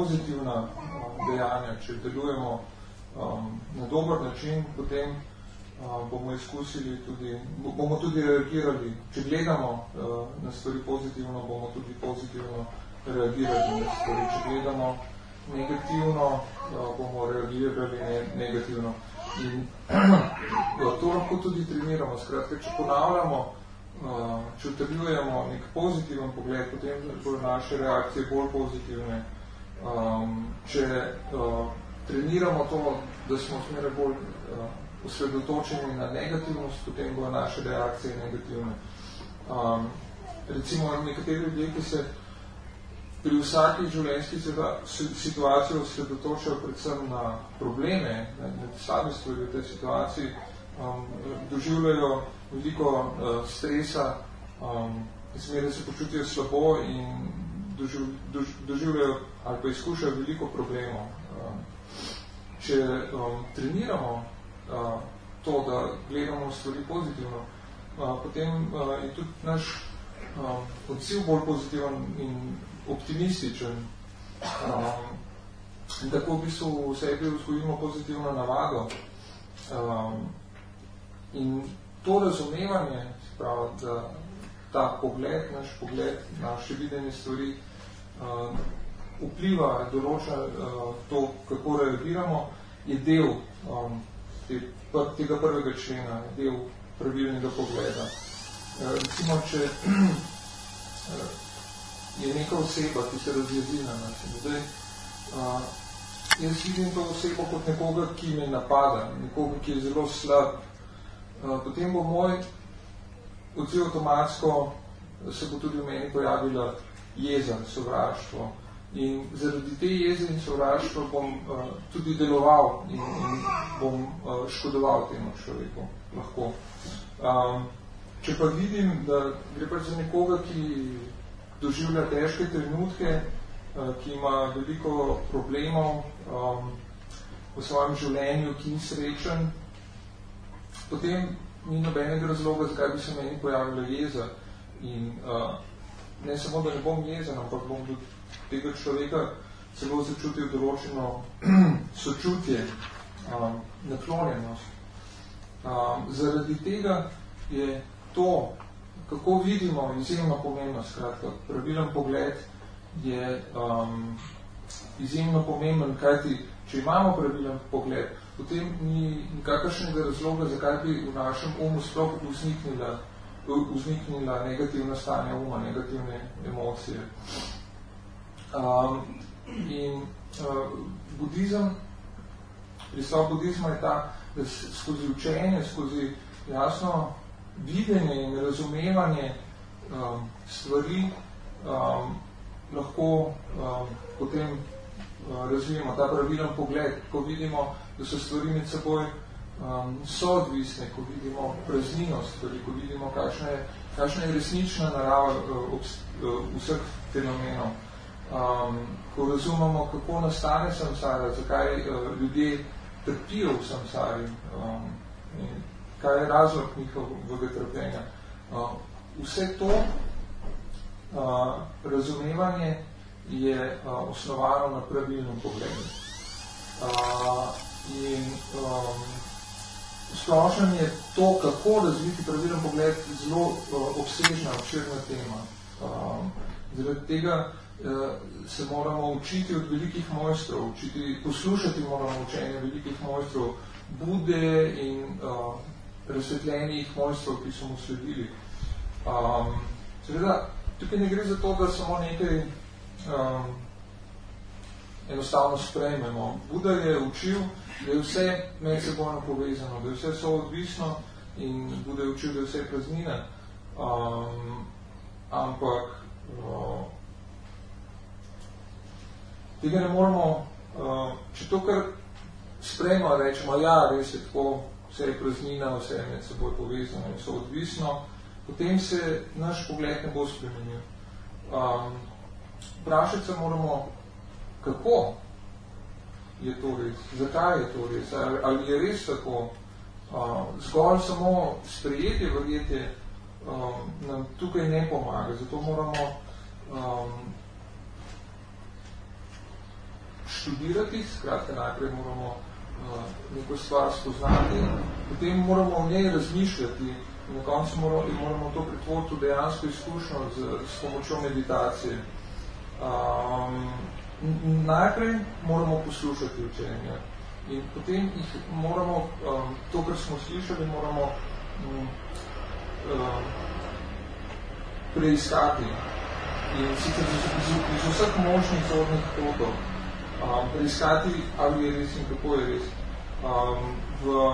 pozitivna um, dejanja, če delujemo Um, na dober način, potem bomo izkusili tudi, bomo tudi reagirali. Če gledamo na stvari pozitivno, bomo tudi pozitivno reagirali na stvari. Če gledamo negativno, bomo reagirali negativno. In to lahko tudi treniramo. Skratka, če ponavljamo, če utrjujemo nek pozitiven pogled, potem bodo naše reakcije bolj pozitivne. Če treniramo to, da smo zmeraj bolj osredotočeni na negativnost, potem bodo naše reakcije negativne. Recimo, nekateri ljudje, ki se pri vsaki življenjski situaciji osredotočajo predvsem na probleme, na slabe stvari v tej situaciji, doživljajo veliko stresa, zmeraj se počutijo slabo in doživljajo ali pa izkušajo veliko problemov. Če treniramo to, da gledamo stvari pozitivno, potem je tudi naš odziv bolj pozitiven in optimističen. In tako v bistvu v sebi vzgojimo pozitivno navado. In to razumevanje, pravi, da ta pogled, naš pogled, naše videnje stvari vpliva, določa to, kako reagiramo, je del tega prvega člena, del pravilnega pogleda. Recimo, če je neka oseba, ki se razjezi na nas. Zdaj, jaz vidim to osebo kot nekoga, ki me napada, nekoga, ki je zelo slab. Potem bo moj odziv avtomatsko, se bo tudi v meni pojavila jeza, sovraštvo. In zaradi te jeze in sovraštva bom uh, tudi deloval in, in bom uh, škodoval temu človeku, lahko. Um, če pa vidim, da gre pa za nekoga, ki doživlja težke trenutke, uh, ki ima veliko problemov um, v svojem življenju, ki ni srečen, potem ni nobenega razloga, zakaj bi se meni pojavila jeza. In uh, ne samo, da ne bom jezen, ampak bom do tega človeka celo začutil določeno sočutje, um, naklonjenost. Um, zaradi tega je to, kako vidimo, izjemno pomembno. Skratka, pravilen pogled je um, izjemno pomemben, kajti če imamo pravilen pogled, potem ni nikakršnega razloga, zakaj bi v našem umu sploh vzniknila, vzniknila negativna stanja uma, negativne emocije. Um, in uh, budizem, pristop budizma je ta, da skozi učenje, skozi jasno videnje in razumevanje um, stvari um, lahko um, potem uh, razvijemo ta pravilen pogled, ko vidimo, da so stvari med seboj um, soodvisne, ko vidimo praznino stvari, ko vidimo, kakšna je, kakšna je resnična narava uh, obst, uh, vseh fenomenov. Um, ko razumemo, kako nastane samsara, zakaj uh, ljudje trpijo v samsari, um, in kaj je razlog njihovega trpljenja. Uh, vse to uh, razumevanje je uh, osnovano na pravilnem pogledu. Uh, in um, splošno je to, kako razviti pravilen pogled, zelo uh, obsežna, obširna tema. Uh, zaradi tega se moramo učiti od velikih mojstrov, učiti, poslušati moramo učenje velikih mojstrov, Bude in uh, razsvetljenih mojstrov, ki so mu sledili. Um, seveda, tukaj ne gre za to, da samo nekaj um, enostavno sprejmemo. Buda je učil, da je vse medsebojno povezano, da je vse soodvisno in Buda je učil, da je vse praznina. Um, ampak uh, tega ne moramo, če to kar sprejmo, rečemo, ja, res je tako, vse je praznina, vse je med seboj povezano in so odvisno, potem se naš pogled ne bo spremenil. Um, vprašati se moramo, kako je to res, zakaj je to res, ali je res tako. Um, zgolj samo sprejetje verjetje um, nam tukaj ne pomaga, zato moramo um, študirati, skratka najprej moramo neko stvar spoznati, potem moramo v njej razmišljati in na koncu moramo, moramo to pretvoriti v dejansko izkušnjo z, s pomočjo meditacije. Um, najprej moramo poslušati učenja in potem jih moramo, um, to, kar smo slišali, moramo um, um, preiskati in sicer iz, iz vseh možnih zornih kotov um, preiskati, ali je res in kako je res. Um, v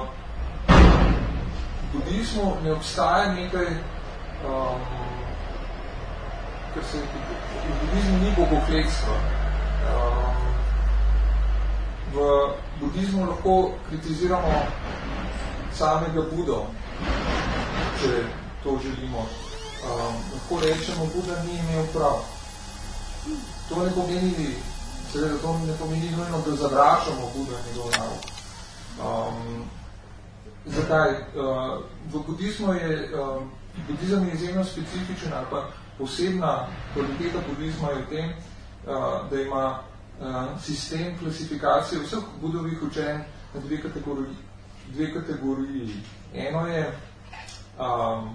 budizmu ne obstaja nekaj, um, ker se v budizmu ni bogokletstva. Um, v budizmu lahko kritiziramo samega Budo, če to želimo. Um, lahko rečemo, Buda ni imel prav. To ne pomeni, seveda, to ne pomeni nujno, da zavračamo Buda in njegov nauk. Um, zakaj? Uh, v budizmu je, um, budizem je izjemno specifičen, ali pa posebna kvaliteta budizma je v tem, uh, da ima uh, sistem klasifikacije vseh budovih učenj na dve kategoriji. Dve kategoriji. Eno je um,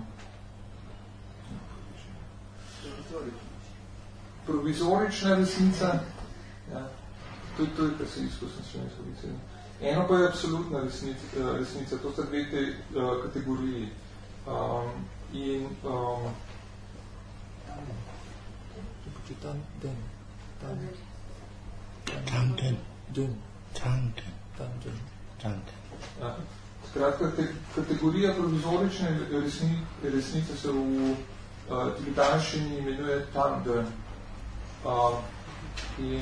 provizorična resnica, ja, to, to je kar se izkusno slovensko viceno. Eno pa je absolutna resnica, resnica, to sta dve te uh, kategoriji. Um, in um, Tam den, tam Tam den, den, tam den, tam den, tam den. Ja. Skratka, te, kategorija provizorične resni, resnice se v uh, tibetanščini imenuje tam den. Uh, in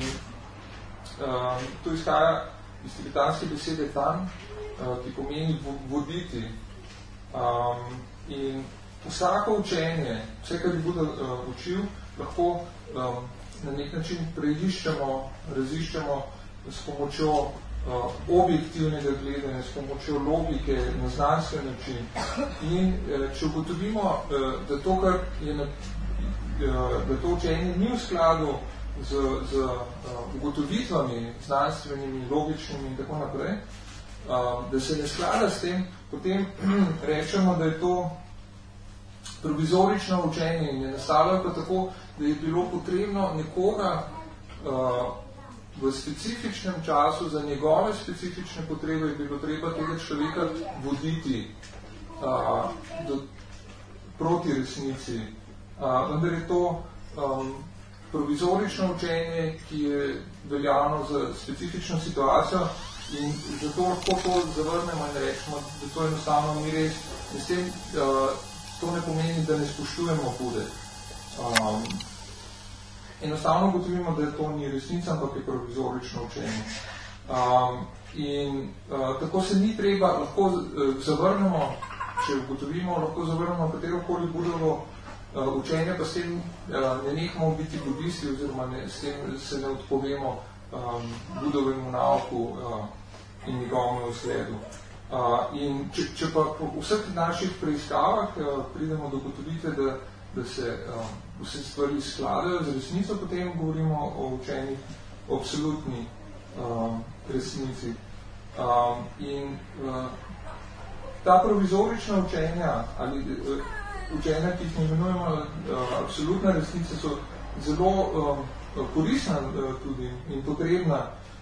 uh, to izhaja iz tibetanske besede tam, uh, ki pomeni voditi. Um, in vsako učenje, vse, kar je Buda uh, učil, lahko um, na nek način preiščemo, raziščemo s pomočjo uh, objektivnega gledanja, s pomočjo logike na znanstven način. In uh, če ugotovimo, uh, da to, kar je na, uh, da to učenje ni v skladu z, z uh, ugotovitvami znanstvenimi, logičnimi in tako naprej, uh, da se ne sklada s tem, potem rečemo, da je to provizorično učenje in je nastavljalo pa tako, da je bilo potrebno nekoga uh, v specifičnem času, za njegove specifične potrebe je bilo treba tega človeka voditi uh, do, proti resnici. Uh, vendar je to um, provizorično učenje, ki je veljavno za specifično situacijo in zato lahko to zavrnemo in rečemo, da to enostavno ni res. In s tem uh, to ne pomeni, da ne spoštujemo Bude. Um, enostavno gotovimo, da to ni resnica, ampak je provizorično učenje. Um, in uh, tako se ni treba, lahko uh, zavrnemo, če ugotovimo, lahko zavrnemo katerokoli Budovo uh, učenje, pa s tem uh, ne nehamo biti budisti, oziroma ne, s tem se ne odpovemo um, Budovemu nauku uh, in njegovemu usledu. Uh, in če, če pa po vseh naših preiskavah uh, pridemo do ugotovitve, da, da se uh, vse stvari skladajo z resnico, potem govorimo o učenjih o absolutni uh, resnici. Uh, in uh, ta provizorična učenja ali uh, učenja, ki jih imenujemo uh, absolutna resnica, so zelo uh, koristna uh, tudi in potrebna.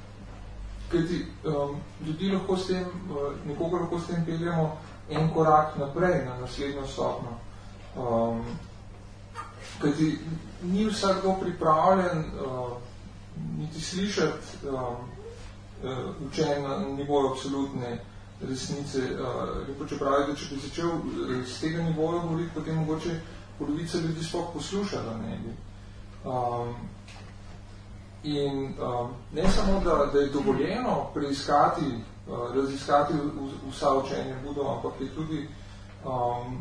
Kajti um, ljudi lahko s tem, uh, nekoga lahko s tem peljemo en korak naprej na naslednjo stopno. Um, kajti ni vsakdo pripravljen uh, niti slišati um, uh, učenj na nivoju absolutne resnice. Uh, lepo če pravi, da če bi začel z tega nivoja govoriti, potem mogoče polovica ljudi sploh poslušala ne bi. Um, In um, ne samo, da, da je dovoljeno preiskati, uh, raziskati vsa učenja Budov, ampak je tudi um,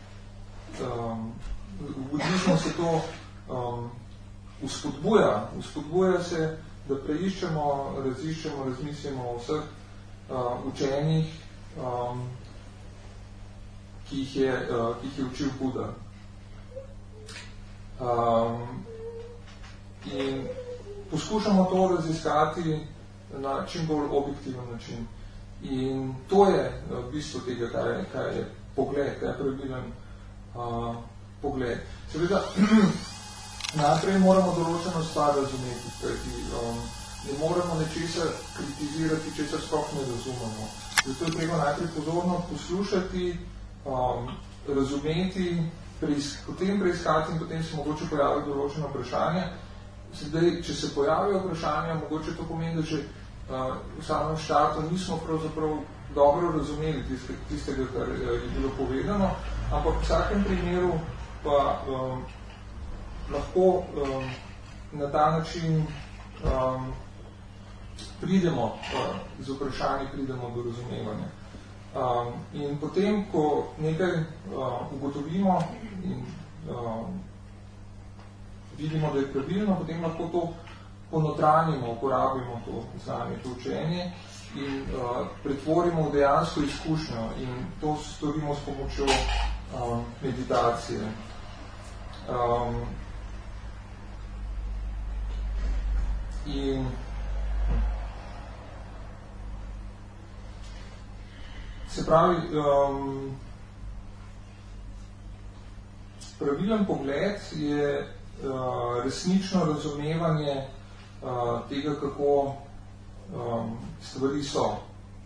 um, v budizmu se to um, uspodbuja. Uspodbuja se, da preiščemo, raziščemo, razmislimo o vseh uh, učenjih, um, ki jih je, uh, ki jih je učil Buda. Um, in poskušamo to raziskati na čim bolj objektiven način. In to je v bistvu tega, kaj je, kaj je pogled, kaj je pravilen uh, pogled. Seveda, najprej moramo določeno stvar razumeti, kajti um, ne moramo nečesa kritizirati, česar sploh ne razumemo. Zato je treba najprej pozorno poslušati, um, razumeti, preisk potem preiskati in potem se mogoče pojavi določeno vprašanje. Sedaj, če se pojavijo vprašanja, mogoče to pomeni, da že uh, v samem štartu nismo pravzaprav dobro razumeli tiste, tistega, kar je bilo povedano, ampak v vsakem primeru pa um, lahko um, na ta način um, pridemo, uh, z vprašanji pridemo do razumevanja. Um, in potem, ko nekaj uh, ugotovimo in um, vidimo, da je pravilno, potem lahko to ponotranimo, uporabimo to znanje, to učenje in uh, pretvorimo v dejansko izkušnjo in to storimo s pomočjo um, meditacije. Um, in se pravi, um, pravilen pogled je uh, resnično razumevanje uh, tega, kako um, stvari so.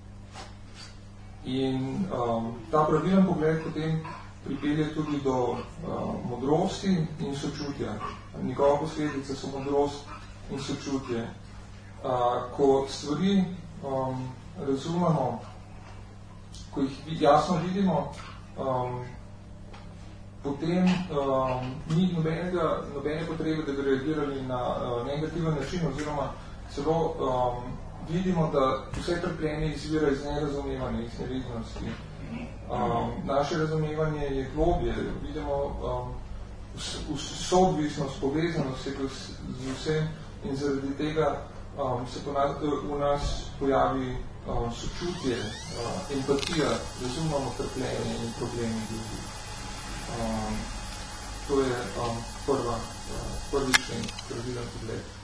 In um, ta pravilen pogled potem pripelje tudi do uh, modrosti in sočutja. Njegova posledica so modrost in sočutje. Uh, ko stvari um, razumemo, ko jih jasno vidimo, um, potem um, ni nobenega, nobene potrebe, da bi reagirali na uh, negativen način, oziroma celo um, vidimo, da vse trpljenje izvira iz nerazumevanja, iz nevidnosti. Um, naše razumevanje je globje, vidimo um, soodvisnost, povezanost z vsem in zaradi tega um, se po nas, v nas pojavi um, sočutje, uh, empatija, razumemo trpljenje in probleme ljudi. Um, to je um, prva, uh, prvi člen, pravilen pogled.